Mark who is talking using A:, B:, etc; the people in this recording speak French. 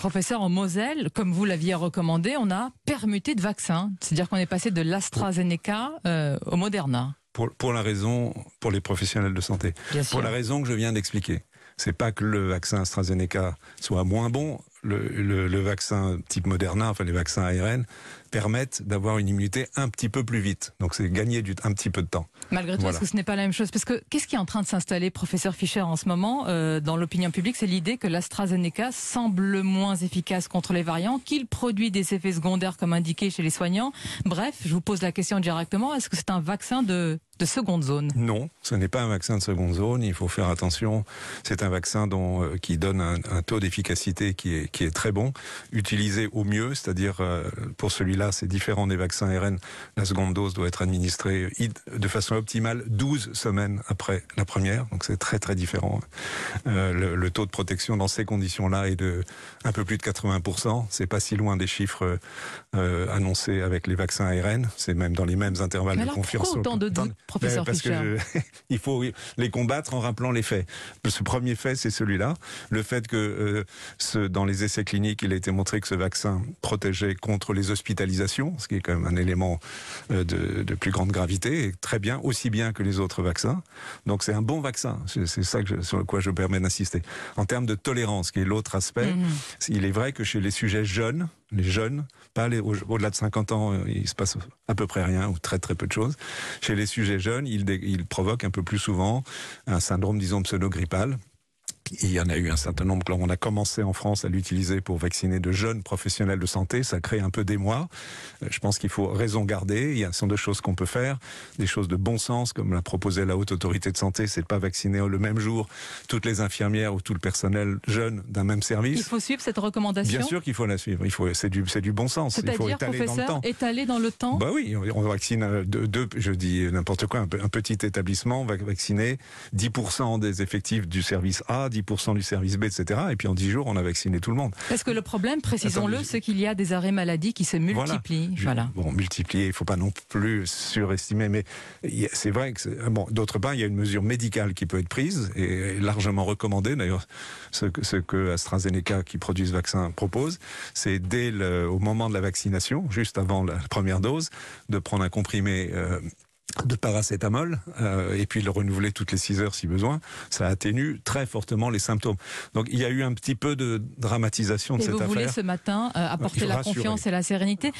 A: Professeur, en Moselle, comme vous l'aviez recommandé, on a permuté de vaccins. C'est-à-dire qu'on est passé de l'AstraZeneca au Moderna.
B: Pour les professionnels de santé. Pour la raison que je viens d'expliquer. C'est pas que le vaccin AstraZeneca soit moins bon. Le vaccin type Moderna, enfin les vaccins ARN, permettent d'avoir une immunité un petit peu plus vite. Donc c'est gagner un petit peu de temps.
A: Malgré tout, est-ce que ce n'est pas la même chose? Parce que qu'est-ce qui est en train de s'installer, professeur Fischer, en ce moment, dans l'opinion publique? C'est l'idée que l'AstraZeneca semble moins efficace contre les variants, qu'il produit des effets secondaires comme indiqué chez les soignants. Bref, je vous pose la question directement, est-ce que c'est un vaccin de seconde zone?
B: Non, ce n'est pas un vaccin de seconde zone, il faut faire attention. C'est un vaccin qui donne un taux d'efficacité qui est très bon, utilisé au mieux, c'est-à-dire pour celui-là, c'est différent des vaccins ARN. La seconde dose doit être administrée de façon optimale 12 semaines après la première, donc c'est très très différent. Le taux de protection dans ces conditions-là est de un peu plus de 80%, c'est pas si loin des chiffres annoncés avec les vaccins ARN, c'est même dans les mêmes intervalles de confiance.
A: Pourquoi autant de doutes, professeur Fischer?
B: Il faut les combattre en rappelant les faits. Ce premier fait, c'est celui-là. Le fait que dans les essais cliniques, il a été montré que ce vaccin protégeait contre les hospitalisations, ce qui est quand même un élément de plus grande gravité, et très bien, aussi bien que les autres vaccins. Donc c'est un bon vaccin. C'est ça sur quoi je me permets d'insister. En termes de tolérance, qui est l'autre aspect, il est vrai que chez les sujets jeunes, les jeunes, pas au-delà de 50 ans, il se passe à peu près rien ou très très peu de choses. Chez les sujets jeunes, il provoque un peu plus souvent un syndrome, disons, pseudo-grippal. Il y en a eu un certain nombre. On a commencé en France à l'utiliser pour vacciner de jeunes professionnels de santé. Ça crée un peu d'émoi. Je pense qu'il faut raison garder. Il y a deux choses qu'on peut faire. Des choses de bon sens, comme l'a proposé la Haute Autorité de Santé, c'est de pas vacciner le même jour toutes les infirmières ou tout le personnel jeune d'un même service.
A: Il faut suivre cette recommandation?
B: Bien sûr qu'il faut la suivre. C'est du bon sens.
A: C'est-à-dire, professeur, étaler dans le temps?
B: Bah oui, on vaccine je dis n'importe quoi, un petit établissement va vacciner 10% des effectifs du service A, 10% du service B, etc. Et puis en 10 jours, on a vacciné tout le monde.
A: Parce que le problème, précisons-le, c'est qu'il y a des arrêts maladie qui se multiplient. Voilà.
B: Bon, multiplier, il ne faut pas non plus surestimer, mais c'est vrai que d'autre part, il y a une mesure médicale qui peut être prise et largement recommandée. D'ailleurs, ce que AstraZeneca, qui produit ce vaccin, propose, c'est au moment de la vaccination, juste avant la première dose, de prendre un comprimé de paracétamol et puis le renouveler toutes les 6 heures si besoin. Ça atténue très fortement les symptômes. Donc il y a eu un petit peu de dramatisation de cette affaire.
A: Et vous voulez ce matin apporter la confiance et la sérénité.